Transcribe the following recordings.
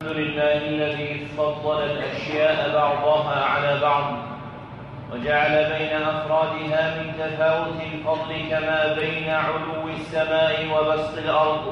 الحمد لله الذي فضل الأشياء بعضها على بعض وجعل بين أفرادها من تفاوت الفضل كما بين علو السماء وبسط الأرض.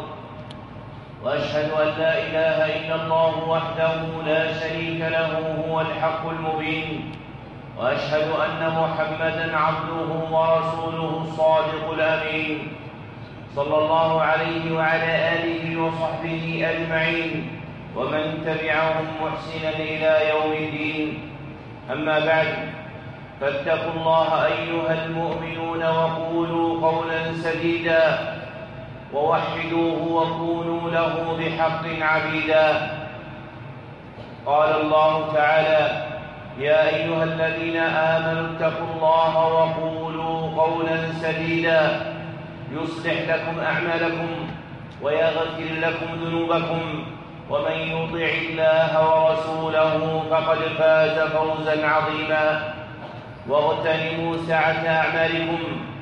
وأشهد أن لا إله إلا الله وحده لا شريك له هو الحق المبين، وأشهد أن محمدًا عبده ورسوله الصادق الأمين، صلى الله عليه وعلى آله وصحبه أجمعين ومن تبعهم محسنا إلى يوم الدين. أما بعد، فاتقوا الله أيها المؤمنون وقولوا قولا سديدا ووحدوه وكونوا له بحق عبيدا. قال الله تعالى: يا أيها الذين آمنوا اتقوا الله وقولوا قولا سديدا يصلح لكم أعمالكم ويغفر لكم ذنوبكم، ومن يطع الله ورسوله فقد فاز فوزا عظيما. واغتنموا سعة أعمالكم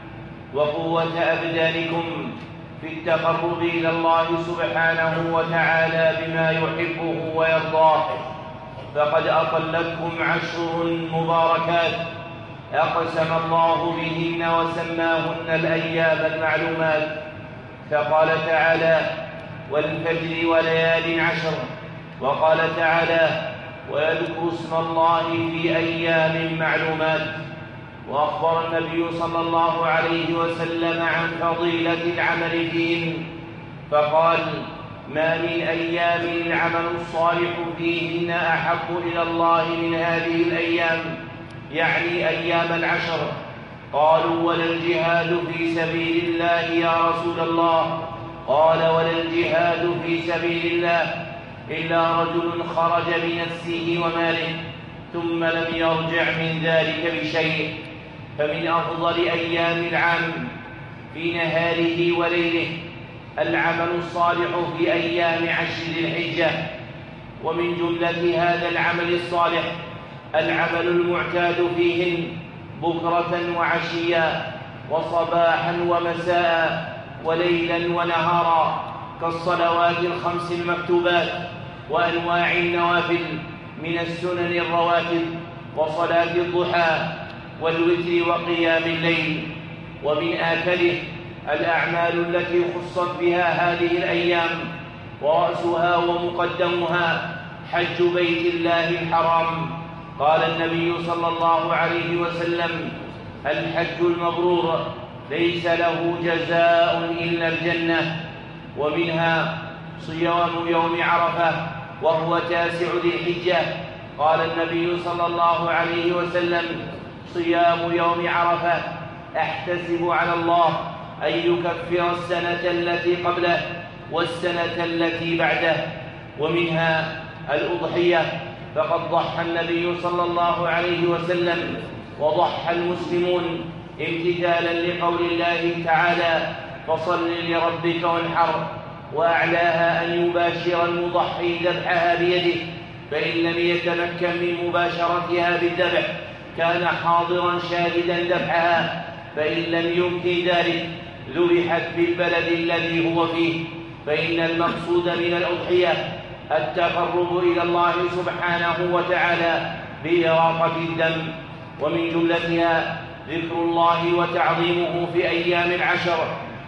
وقوة أبدانكم في التقرب إلى الله سبحانه وتعالى بما يحبه ويرضاه، فقد أطلتكم عشر مباركات أقسم الله بهن وسماهن الأيام المعلومات، فقال تعالى: والفجر وليال عشر، وقال تعالى: ويذكر اسم الله في أيام معلومات. وأخبر النبي صلى الله عليه وسلم عن فضيلة العمل فيهن فقال: ما من أيام العمل الصالح فيهن أحب إلى الله من هذه الأيام، يعني أيام العشر. قالوا: ولا الجهاد في سبيل الله يا رسول الله؟ قال: ولا الجهاد في سبيل الله إلا رجل خرج بنفسه وماله ثم لم يرجع من ذلك بشيء. فمن أفضل أيام العام في نهاره وليله العمل الصالح في أيام عشر ذي الحجة. ومن جملة هذا العمل الصالح العمل المعتاد فيهن بكرة وعشيا وصباحا ومساء وليلا ونهارا، كالصلوات الخمس المكتوبات وأنواع النوافل من السنن الرواتب وصلاة الضحى والوتر وقيام الليل. ومن آكله الأعمال التي خصت بها هذه الأيام، ورأسها ومقدمها حج بيت الله الحرام. قال النبي صلى الله عليه وسلم: الحج المبرور ليس له جزاء إلا الجنة. ومنها صيام يوم عرفة وهو 9 ذي الحجة. قال النبي صلى الله عليه وسلم: صيام يوم عرفة أحتسب على الله أن يكفر السنة التي قبله والسنة التي بعده. ومنها الأضحية، فقد ضحى النبي صلى الله عليه وسلم وضحى المسلمون امتثالا لقول الله تعالى: فصل لربك وانحر. وأعلاها أن يباشر المضحي ذبحها بيده، فإن لم يتمكن من مباشرتها بالذبح كان حاضرا شاهدا ذبحها، فإن لم يمكن ذلك ذبحت بالبلد الذي هو فيه. فإن المقصود من الأضحية التقرب إلى الله سبحانه وتعالى بإراقة الدم. ومن جملتها ذكر الله وتعظيمه في أيام العشر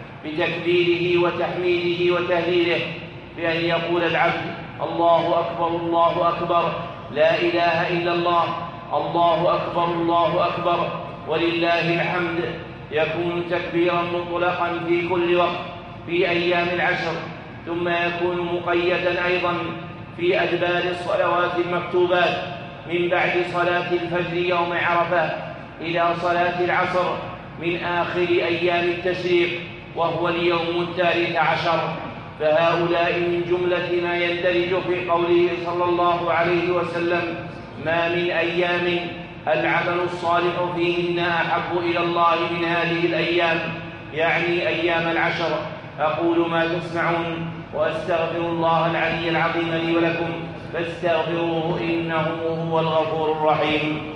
بتكبيره وتحميده وتهليله، بأن يقول العبد: الله أكبر الله أكبر، لا إله إلا الله، الله أكبر الله أكبر، ولله الحمد. يكون تكبيرا مطلقا في كل وقت في أيام العشر، ثم يكون مقيدا أيضا في أدبار الصلوات المكتوبات من بعد صلاة الفجر يوم عرفة إلى صلاة العصر من آخر أيام التشريق وهو اليوم 13. فهؤلاء من جملة ما يندرج في قوله صلى الله عليه وسلم: ما من أيام العمل الصالح فيهن أحب إلى الله من هذه الأيام، يعني أيام العشر. أقول ما تسمعون وأستغفر الله العلي العظيم لي ولكم فاستغفروه إنه هو الغفور الرحيم.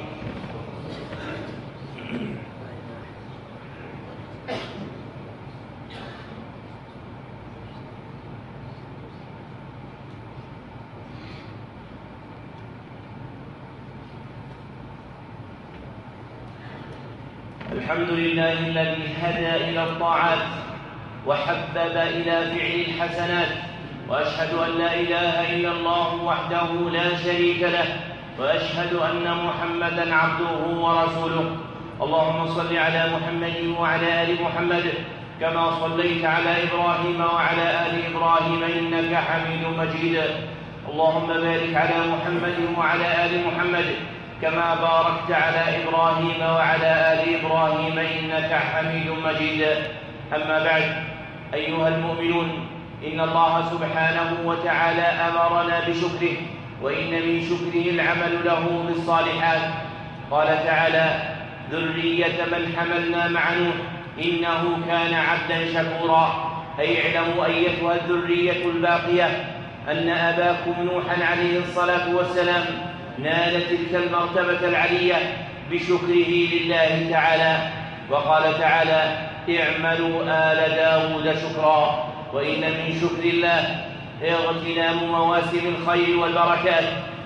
الحمد لله الذي هدى إلى الطاعات وحبب إلى فعل الحسنات، وأشهد أن لا إله إلا الله وحده لا شريك له، وأشهد أن محمدًا عبده ورسوله. اللهم صل على محمد وعلى آل محمد كما صليت على إبراهيم وعلى آل إبراهيم إنك حميد مجيد. اللهم بارك على محمد وعلى آل محمد كما باركت على إبراهيم وعلى آل إبراهيم إنك حميد مجيد. أما بعد، أيها المؤمنون، إن الله سبحانه وتعالى أمرنا بشكره، وإن من شكره العمل له بالصالحات. قال تعالى: ذرية من حملنا مع نوح إنه كان عبدا شكورا. أي اعلموا أيتها الذرية الباقية أن أباكم نوحا عليه الصلاة والسلام نال تلك المرتبة العلية بشكره لله تعالى. وقال تعالى: اعملوا آل داود شكرا. وإن من شكر الله اغتنام مواسم الخير والبركات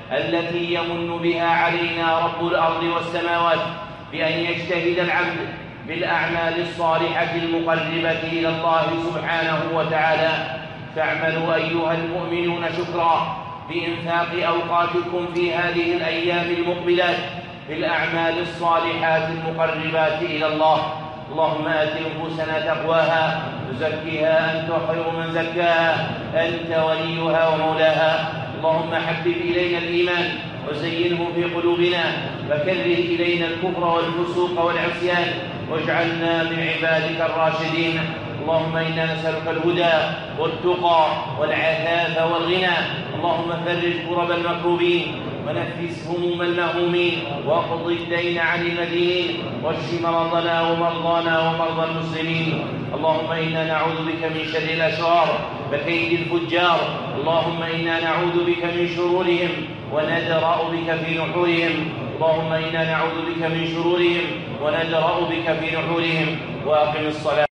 التي يمن بها علينا رب الأرض والسماوات، بأن يجتهد العبد بالأعمال الصالحة المقربة إلى الله سبحانه وتعالى. فاعملوا أيها المؤمنون شكرا بإنفاق أوقاتكم في هذه الأيام المقبلات بالأعمال الصالحات المقربات إلى الله. اللهم آت نفوسنا تقواها وزكها أنت خير من زكاها، أنت وليها ومولاها. اللهم حبب إلينا الإيمان وزينه في قلوبنا، وكره إلينا الكفر والفسوق والعصيان، واجعلنا من عبادك الراشدين. اللهم إنا نسألك الهدى والتقى والعفاف والغنى. اللهم فرج كرب المكروبين ونفس هموم المهمومين، واقض الدين عن المدينين، واشف مرضنا ومرضانا ومرضى المسلمين. اللهم إنا نعوذ بك من شر الأشرار وكيد الفجار. اللهم إنا نعوذ بك من شرورهم وندرأ بك في نحورهم. اللهم إنا نعوذ بك من شرورهم وندرأ بك في نحورهم. وأقم الصلاة.